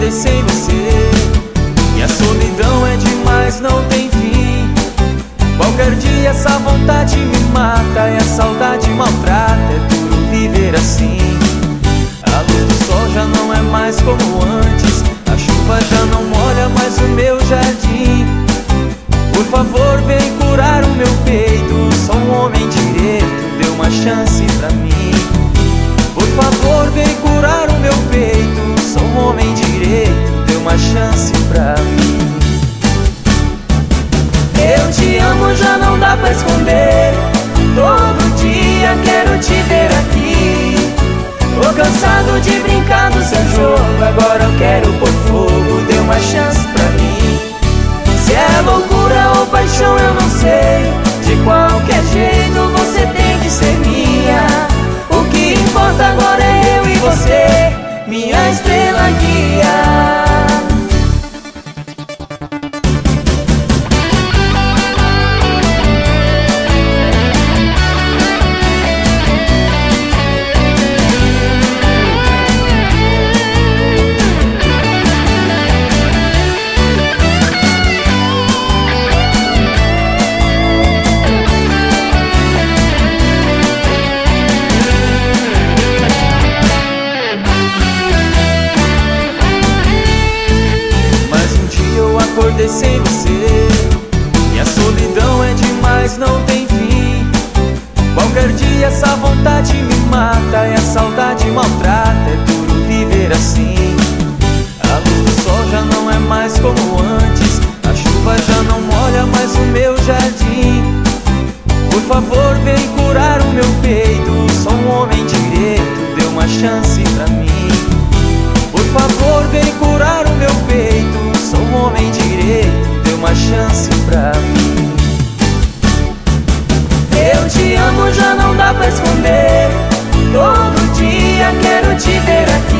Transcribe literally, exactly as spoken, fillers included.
acordei sem você. Minha solidão é demais, não tem fim. Qualquer dia essa vontade me mata e a saudade maltrata. É duro viver assim. A luz do sol já não é mais como antes. A chuva já não molha mais o meu jardim. Por favor, vem curar o meu peito. Sou um homem direito, dê uma chance pra mim. Por favor, vem curar o meu peito. Sou um homem direito, dê uma chance pra mim. Eu te amo, já não dá pra esconder. Todo dia quero te ver aqui. Tô cansado de brincar do seu jogo. Agora eu quero pôr fogo, dê uma chance pra mim. Se é loucura ou paixão eu não sei. De qualquer jeito você tem que ser minha. O que importa agora é eu e você, minha estrela guia. Acordei sem você. Minha solidão é demais, não tem fim. Qualquer dia essa vontade me mata e a saudade maltrata. É duro viver assim. A luz do sol já não é mais como antes. A chuva já não molha mais o meu jardim. Por favor, vem curar o meu peito. Sou um homem direito, dê uma chance pra mim. Por favor, vem curar o meu peito. Sou um homem direito, dê uma chance pra mim. Eu te amo, já não dá pra esconder. Todo dia quero te ver aqui.